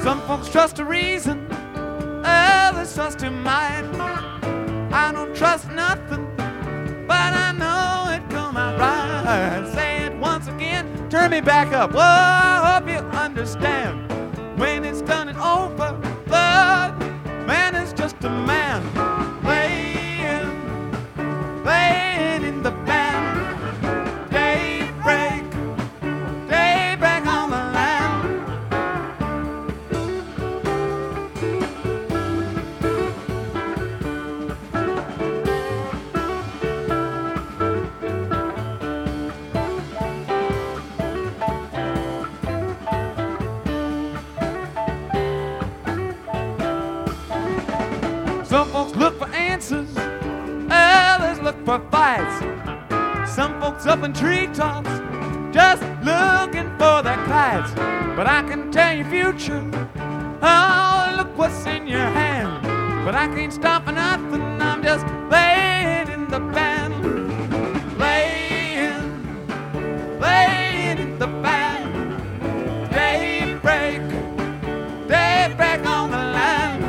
Some folks trust a reason, others trust a mind. I don't trust nothing, but I know it come out right. Say it once again, turn me back up. Whoa, I hope you understand. When it's done and over, the man is just a man playing in the band. Daybreak on the land. Some folks look for answers, others look for fights. Some folks up in treetops just looking for their kites. But I can tell you future, oh, look what's in your hand. But I can't stop for nothing, I'm just laying in the band. Laying in the band. Daybreak on the land.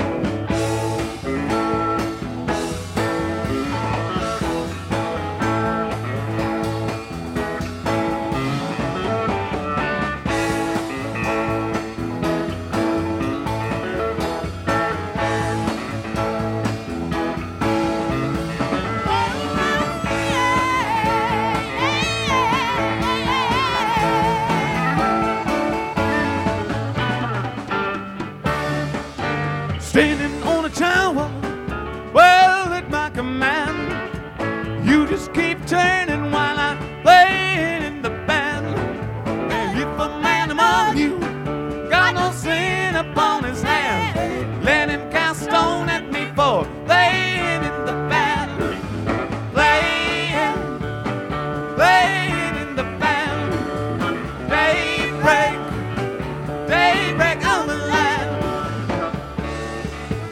Standing on a tower, well, at my command, you just keep turning while I'm playing in the band. And if a man among you got no sin upon his hand, let him cast stone at me for laying in the band. Laying in the band. Daybreak on the land.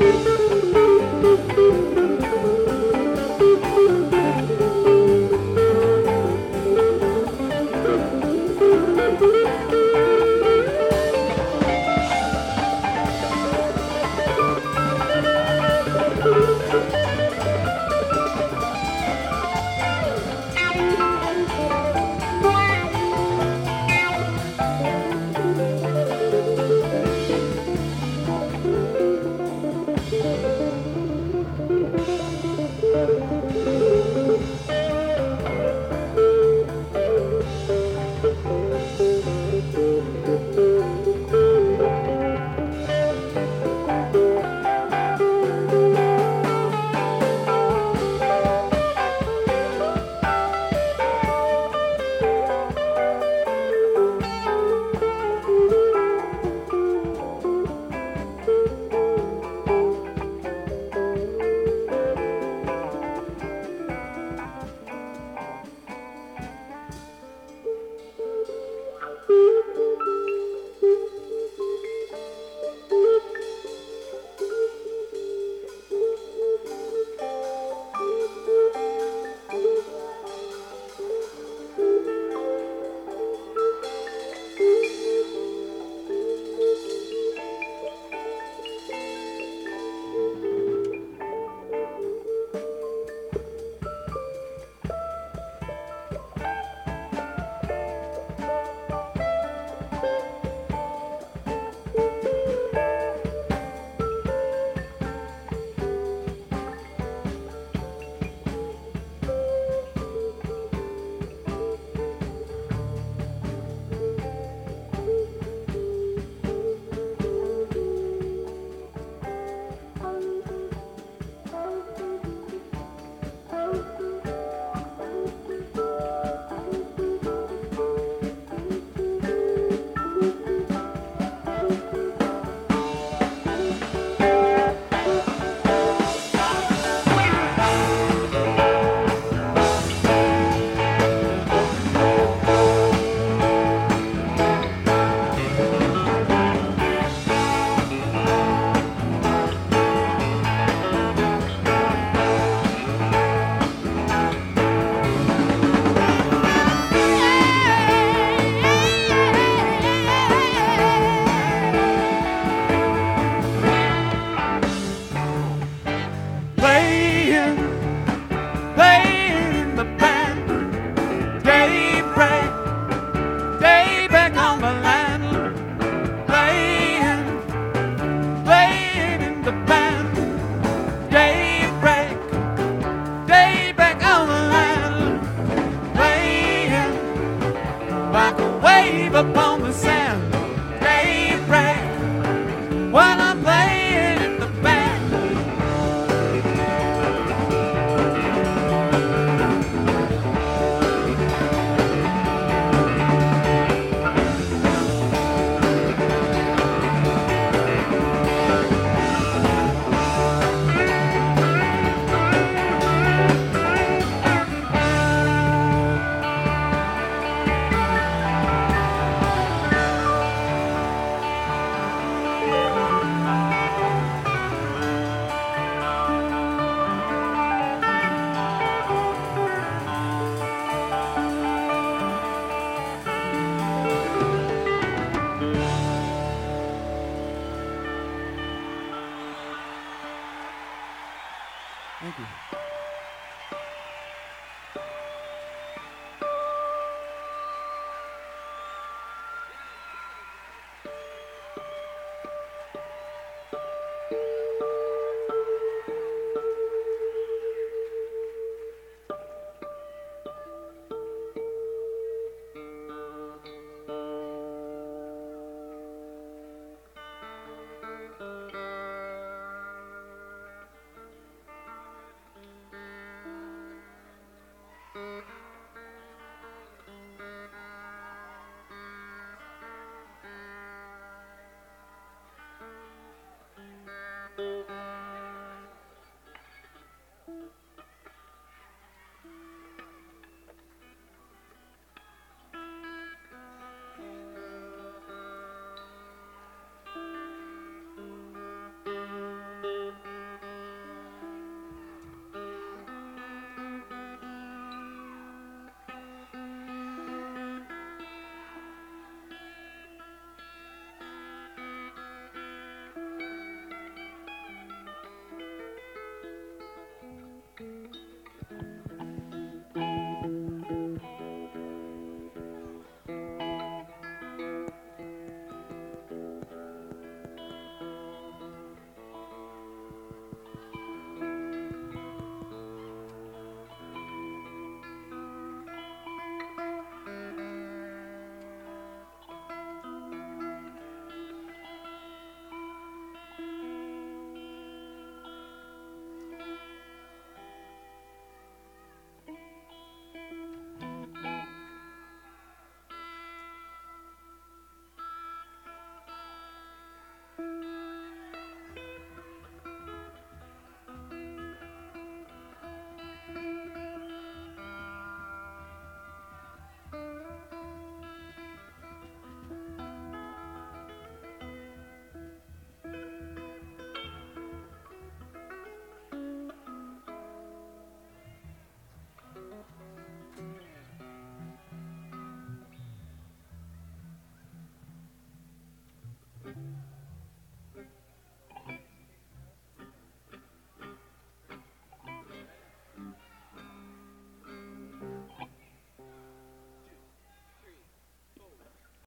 Thank you.